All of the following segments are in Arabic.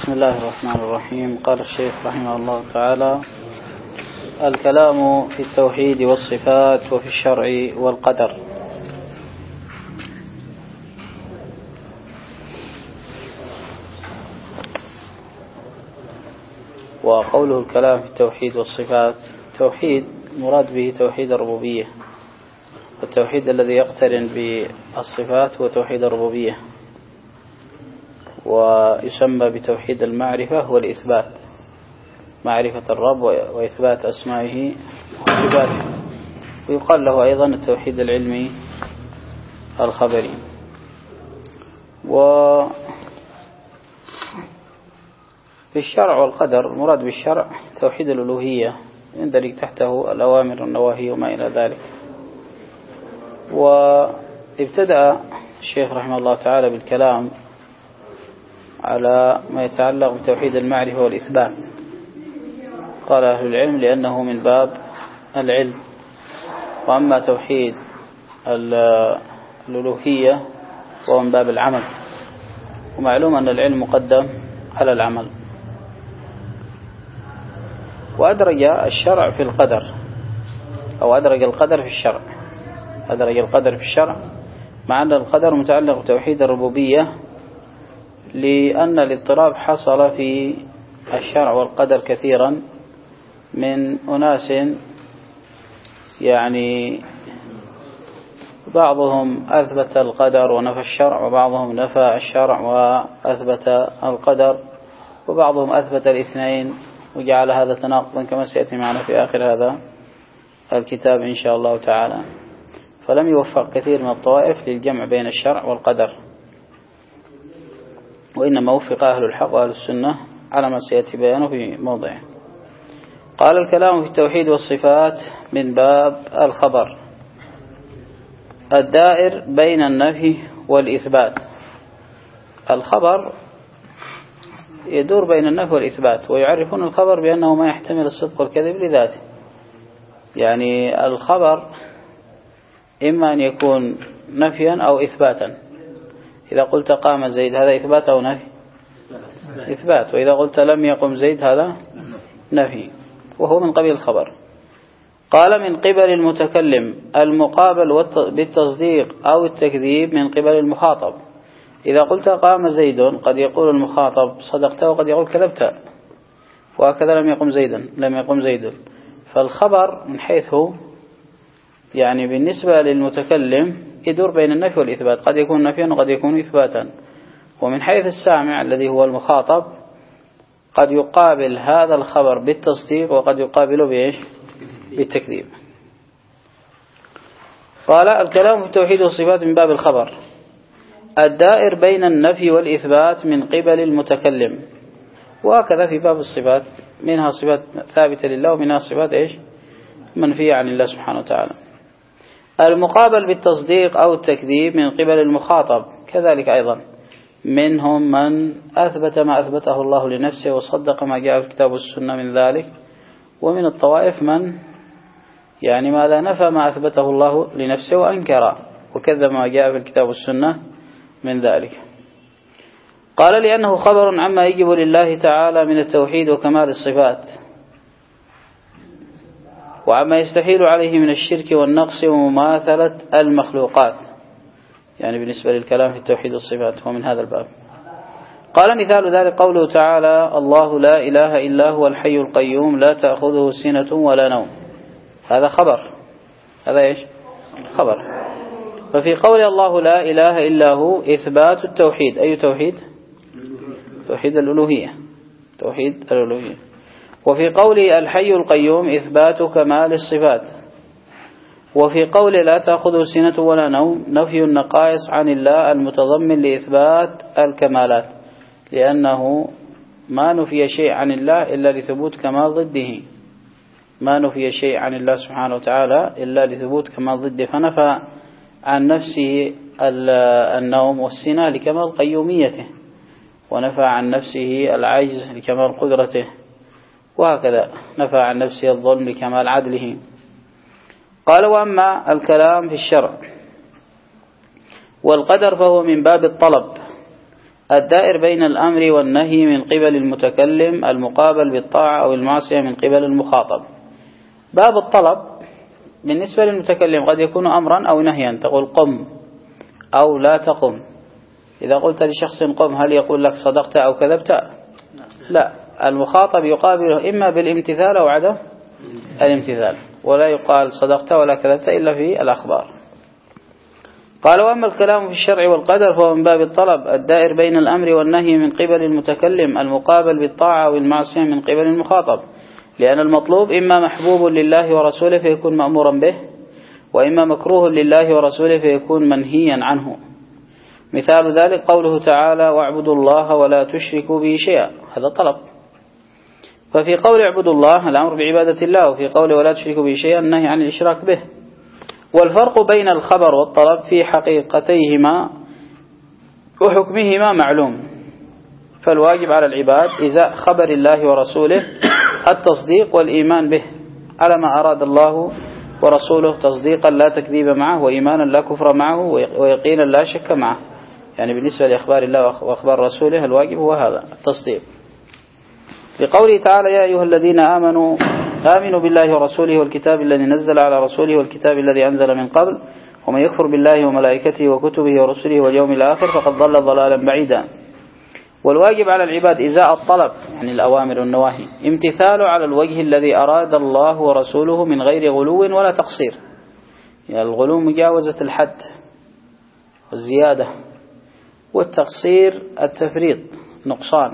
بسم الله الرحمن الرحيم. قال الشيخ رحمه الله تعالى: الكلام في التوحيد والصفات وفي الشرع والقدر. وقوله الكلام في التوحيد والصفات، توحيد مراد به توحيد الربوبية، والتوحيد الذي يقترن بالصفات هو توحيد الربوبية، ويسمى بتوحيد المعرفة والإثبات، معرفة الرب وإثبات أسمائه وصفاته، ويقال له أيضا التوحيد العلمي الخبري. وفي الشرع والقدر المراد بالشرع توحيد الألوهية، يندرج تحته الأوامر والنواهي وما إلى ذلك. وابتدأ الشيخ رحمه الله تعالى بالكلام على ما يتعلق بتوحيد المعرفة والإثبات. قال أهل العلم لأنه من باب العلم، وأما توحيد الألوهية وهو من باب العمل، ومعلوم أن العلم مقدم على العمل. وأدرج الشرع في القدر، أو أدرج القدر في الشرع، أدرج القدر في الشرع، مع أن القدر متعلق بتوحيد الربوبية، لأن الاضطراب حصل في الشرع والقدر كثيرا من أناس يعني بعضهم أثبت القدر ونفى الشرع، وبعضهم نفى الشرع وأثبت القدر، وبعضهم أثبت الاثنين وجعل هذا تناقضا كما سيأتي معنا في آخر هذا الكتاب إن شاء الله تعالى. فلم يوفق كثير من الطوائف للجمع بين الشرع والقدر، وإنما وفق أهل الحق وأهل السنة على ما سيأتي بيانه في موضعه. قال: الكلام في التوحيد والصفات من باب الخبر الدائر بين النفي والإثبات. الخبر يدور بين النفي والإثبات، ويعرفون الخبر بأنه ما يحتمل الصدق والكذب لذاته. يعني الخبر إما أن يكون نفيا أو إثباتا. إذا قلت قام زيد هذا إثبات أو نفي؟ إثبات. وإذا قلت لم يقم زيد هذا نفي، وهو من قبيل الخبر. قال: من قبل المتكلم المقابل بالتصديق أو التكذيب من قبل المخاطب. إذا قلت قام زيد قد يقول المخاطب صدقت، وقد يقول كذبت، وهكذا لم يقم زيد. فالخبر من حيث يعني بالنسبة للمتكلم يدور بين النفي والإثبات، قد يكون نفيا وقد يكون إثباتا. ومن حيث السامع الذي هو المخاطب قد يقابل هذا الخبر بالتصديق، وقد يقابله بإيش؟ بالتكذيب. قال: الكلام في التوحيد والصفات من باب الخبر الدائر بين النفي والإثبات من قبل المتكلم. وهكذا في باب الصفات، منها صفات ثابتة لله، ومنها صفات إيش؟ منفية عن الله سبحانه وتعالى. المقابل بالتصديق أو التكذيب من قبل المخاطب كذلك أيضا، منهم من أثبت ما أثبته الله لنفسه وصدق ما جاء في الكتاب والسنة من ذلك، ومن الطوائف من يعني ماذا نفى ما أثبته الله لنفسه وأنكر وكذب ما جاء في الكتاب والسنة من ذلك. قال: لأنه خبر عما يجب لله تعالى من التوحيد وكمال الصفات، وعما يستحيل عليه من الشرك والنقص ومماثلة المخلوقات، يعني بالنسبة للكلام في التوحيد والصفات هو من هذا الباب. قال: مثال ذلك قوله تعالى: الله لا إله إلا هو الحي القيوم لا تأخذه سنة ولا نوم. هذا خبر، هذا إيش؟ خبر. ففي قول الله لا إله إلا هو إثبات التوحيد. أي توحيد؟ توحيد الألوهية، توحيد الألوهية. وفي قول الحي القيوم إثبات كمال الصفات. وفي قول لا تأخذه سنة ولا نوم نفي النقائص عن الله المتضمن لإثبات الكمالات، لأنه ما نفي شيء عن الله إلا لثبوت كمال ضده، ما نفي شيء عن الله سبحانه وتعالى إلا لثبوت كمال ضده. فنفى عن نفسه النوم والسنة لكمال قيوميته، ونفى عن نفسه العجز لكمال قدرته، وهكذا نفى عن نفسه الظلم لكمال عدله. قال: وأما الكلام في الشرع والقدر فهو من باب الطلب، الدائر بين الأمر والنهي من قبل المتكلم المقابل بالطاعة أو المعصية من قبل المخاطب. باب الطلب بالنسبة للمتكلم قد يكون أمرا أو نهيا، تقول قم أو لا تقم. إذا قلت لشخص قم هل يقول لك صدقت أو كذبت؟ لا، المخاطب يقابله إما بالامتثال أو عدم الامتثال، ولا يقال صدقت ولا كذبت إلا في الأخبار. قال: وأما الكلام في الشرع والقدر فهو من باب الطلب الدائر بين الأمر والنهي من قبل المتكلم المقابل بالطاعة والمعصية من قبل المخاطب، لأن المطلوب إما محبوب لله ورسوله فيكون مأمورا به، وإما مكروه لله ورسوله فيكون منهيا عنه. مثال ذلك قوله تعالى: واعبدوا الله ولا تشركوا به شيئا، هذا طلب. ففي قول اعبدوا الله الأمر بعبادة الله، وفي قول ولا تشركوا به شيئا النهي عن الإشراك به. والفرق بين الخبر والطلب في حقيقتيهما وحكمهما معلوم، فالواجب على العباد إزاء خبر الله ورسوله التصديق والإيمان به على ما أراد الله ورسوله، تصديقا لا تكذيب معه، وإيمانا لا كفر معه، ويقينا لا شك معه. يعني بالنسبة لأخبار الله وأخبار رسوله الواجب هو هذا التصديق. لقوله تعالى: يا أيها الذين آمنوا بالله ورسوله والكتاب الذي نزل على رسوله والكتاب الذي أنزل من قبل ومن يكفر بالله وملائكته وكتبه ورسله واليوم الآخر فقد ضل ضلالا بعيدا. والواجب على العباد إزاء الطلب، يعني الأوامر والنواهي، امتثاله على الوجه الذي أراد الله ورسوله من غير غلو ولا تقصير. يعني الغلو مجاوزة الحد والزيادة، والتقصير التفريط نقصان.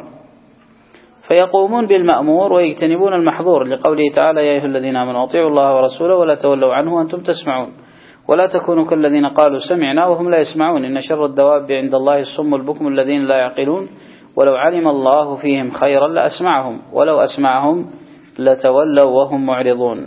فيقومون بالمأمور ويجتنبون المحظور، لقوله تعالى: يا أيها الذين آمنوا أطيعوا الله ورسوله ولا تولوا عنه وأنتم تسمعون ولا تكونوا كالذين قالوا سمعنا وهم لا يسمعون إن شر الدواب عند الله الصم البكم الذين لا يعقلون ولو علم الله فيهم خيرا لأسمعهم ولو أسمعهم لتولوا وهم معرضون.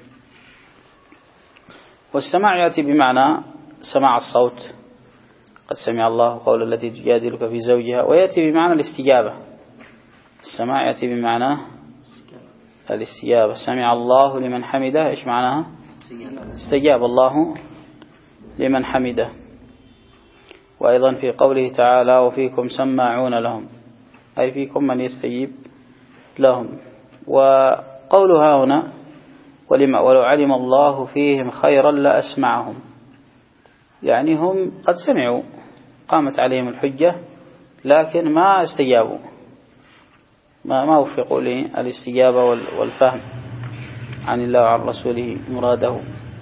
والسماع يأتي بمعنى سماع الصوت، قد سمع الله قول التي تجادلك في زوجها، ويأتي بمعنى الاستجابة. السماع يأتي بمعنى الاستجابة. سمع الله لمن حمده، إيش معناها؟ استجاب الله لمن حمده. وأيضا في قوله تعالى: وفيكم سماعون لهم، أي فيكم من يستجيب لهم. وقولها هنا: ولو علم الله فيهم خيرا لأسمعهم، يعني هم قد سمعوا، قامت عليهم الحجة، لكن ما استجابوا، ما وفقوا للاستجابة والفهم عن الله وعن رسوله مراده.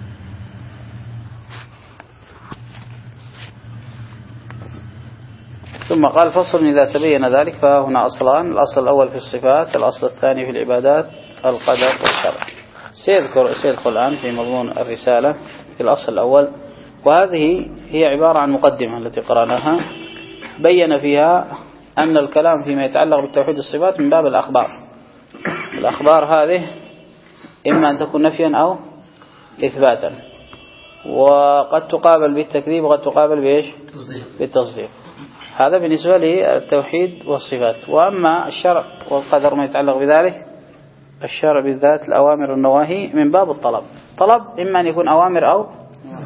ثم قال: فصل إذا تبين ذلك فهنا أصلان: الأصل الأول في الصفات، الأصل الثاني في العبادات، القدر والشرع. سيدخل الآن في مضمون الرسالة في الأصل الأول، وهذه هي عبارة عن مقدمة التي قرأناها بين فيها أن الكلام فيما يتعلق بالتوحيد والصفات من باب الأخبار. الأخبار هذه إما أن تكون نفيا أو إثباتا، وقد تقابل بالتكذيب وقد تقابل بإيش؟ بالتصديق. هذا بالنسبة للتوحيد والصفات. وأما الشرع والقدر ما يتعلق بذلك، الشرع بالذات الأوامر والنواهي من باب الطلب. طلب إما أن يكون أوامر أو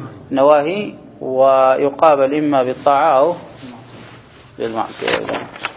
نواهي، ويقابل إما بالطاعة أو بالمعصية.